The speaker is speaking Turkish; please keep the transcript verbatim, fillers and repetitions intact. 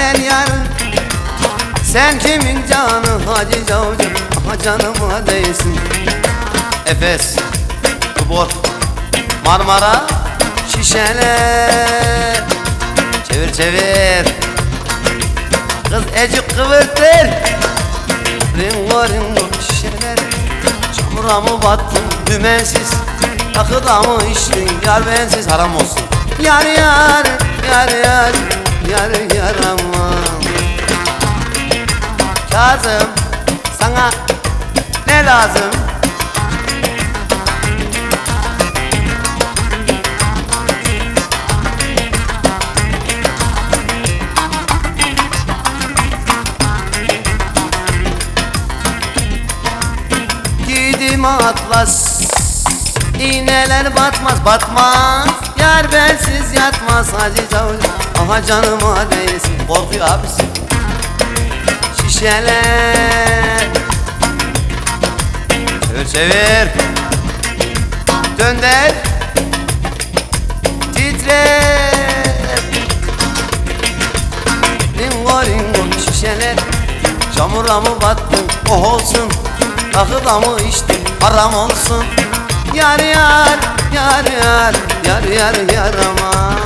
gel yarın. Sen kimin canı Hacı Cavcım, aha canıma değsin. Efes, Tuborg, Marmara, şişeler. Çevir çevir, kız ecik kıvırtır. Ringo ringo şişeler. Çamura mı battın dümensiz, takıda mı içtin yar bensiz? Haram olsun. Yar yar, yar yar, yar yar aman. Kazım, sana ne lazım? Giydim atlas, iğneler batmaz batmaz. Yar bensiz yatmaz Hacı Cavcım, aha canıma değsin. Korkuyor abisi. Şişeler. Çevir çevir, dönder, titrer. Ringo ringo şişeler. Çamura mı battın oh olsun, takıda mı içtin haram olsun. Yar yar, yar yar, yar yar yar aman.